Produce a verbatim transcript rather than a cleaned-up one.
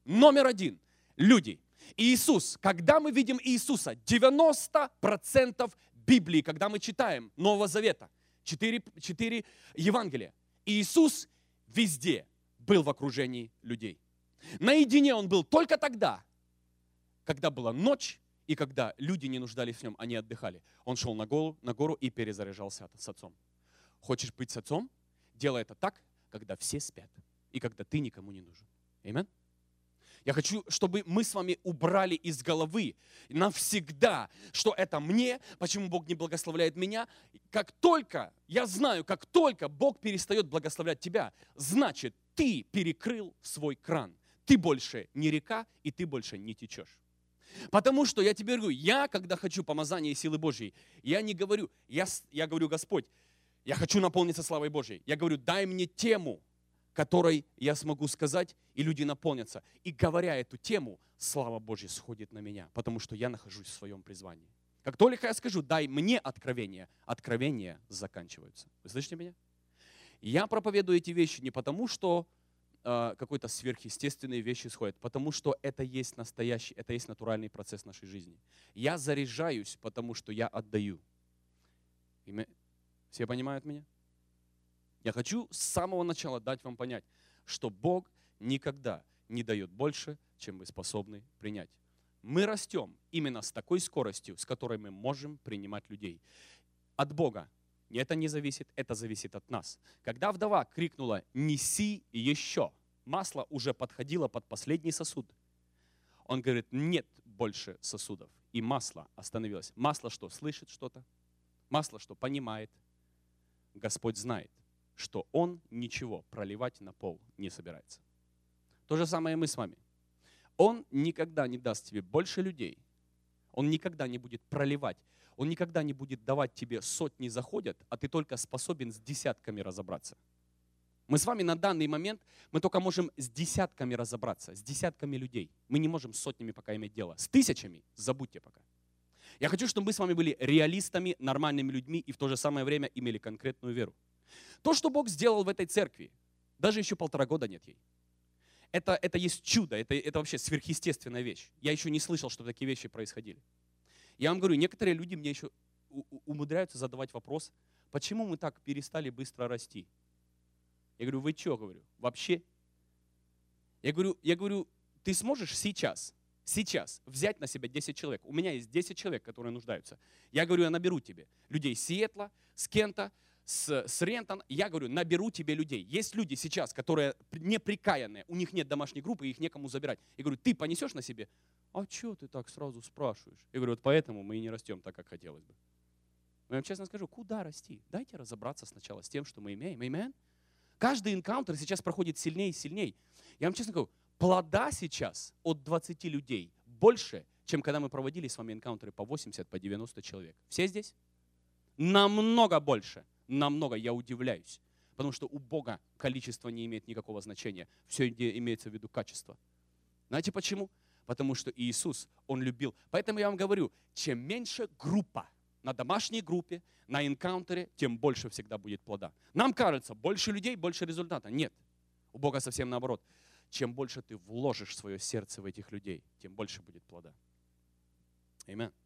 Номер один. Люди. Иисус. Когда мы видим Иисуса, девяносто процентов Библии, когда мы читаем Нового Завета, четыре, четыре Евангелия, Иисус везде был в окружении людей. Наедине Он был только тогда, когда была ночь, и когда люди не нуждались в Нем, они отдыхали. Он шел на гору, на гору и перезаряжался с Отцом. Хочешь быть с Отцом? Делай это так, когда все спят, и когда ты никому не нужен. Аминь. Я хочу, чтобы мы с вами убрали из головы навсегда, что это мне, почему Бог не благословляет меня. Как только, я знаю, как только Бог перестает благословлять тебя, значит, ты перекрыл свой кран. Ты больше не река, и ты больше не течешь. Потому что я тебе говорю, я, когда хочу помазания и силы Божьей, я не говорю, я, я говорю, Господь, я хочу наполниться славой Божьей. Я говорю, дай мне тему, которой я смогу сказать, и люди наполнятся. И говоря эту тему, слава Божья сходит на меня, потому что я нахожусь в своем призвании. Как только я скажу, дай мне откровение, откровения заканчиваются. Вы слышите меня? Я проповедую эти вещи не потому, что э, какой-то сверхъестественные вещи исходят, потому что это есть настоящий, это есть натуральный процесс нашей жизни. Я заряжаюсь, потому что я отдаю. Все понимают меня? Я хочу с самого начала дать вам понять, что Бог никогда не дает больше, чем вы способны принять. Мы растем именно с такой скоростью, с которой мы можем принимать людей. От Бога. Это не зависит, это зависит от нас. Когда вдова крикнула «неси еще», масло уже подходило под последний сосуд. Он говорит, нет больше сосудов. И масло остановилось. Масло что, слышит что-то? Масло что, понимает? Господь знает, что Он ничего проливать на пол не собирается. То же самое и мы с вами. Он никогда не даст тебе больше людей. Он никогда не будет проливать. Он никогда не будет давать тебе сотни заходят, а ты только способен с десятками разобраться. Мы с вами на данный момент, мы только можем с десятками разобраться, с десятками людей. Мы не можем с сотнями пока иметь дело. С тысячами забудьте пока. Я хочу, чтобы мы с вами были реалистами, нормальными людьми и в то же самое время имели конкретную веру. То, что Бог сделал в этой церкви, даже еще полтора года нет ей. Это, это есть чудо, это, это вообще сверхъестественная вещь. Я еще не слышал, что такие вещи происходили. Я вам говорю, некоторые люди мне еще умудряются задавать вопрос, почему мы так перестали быстро расти? Я говорю, вы что, говорю, вообще? Я говорю, я говорю, ты сможешь сейчас, сейчас взять на себя десять человек? У меня есть десять человек, которые нуждаются. Я говорю, я наберу тебе людей с Сиэтла, с Кента, с, с Рентон. Я говорю, наберу тебе людей. Есть люди сейчас, которые неприкаянные, у них нет домашней группы, их некому забирать. Я говорю, ты понесешь на себе? А что ты так сразу спрашиваешь? Я говорю, вот поэтому мы и не растем так, как хотелось бы. Но я вам честно скажу, куда расти? Дайте разобраться сначала с тем, что мы имеем. Amen? Каждый энкаунтер сейчас проходит сильнее и сильнее. Я вам честно говорю, плода сейчас от двадцати людей больше, чем когда мы проводили с вами энкаунтеры по восемьдесят, по девяносто человек. Все здесь? Намного больше. Намного. Я удивляюсь. Потому что у Бога количество не имеет никакого значения. Все имеется в виду качество. Знаете почему? Потому что Иисус, Он любил. Поэтому я вам говорю, чем меньше группа на домашней группе, на энкаунтере, тем больше всегда будет плода. Нам кажется, больше людей, больше результата. Нет. У Бога совсем наоборот. Чем больше ты вложишь свое сердце в этих людей, тем больше будет плода. Аминь.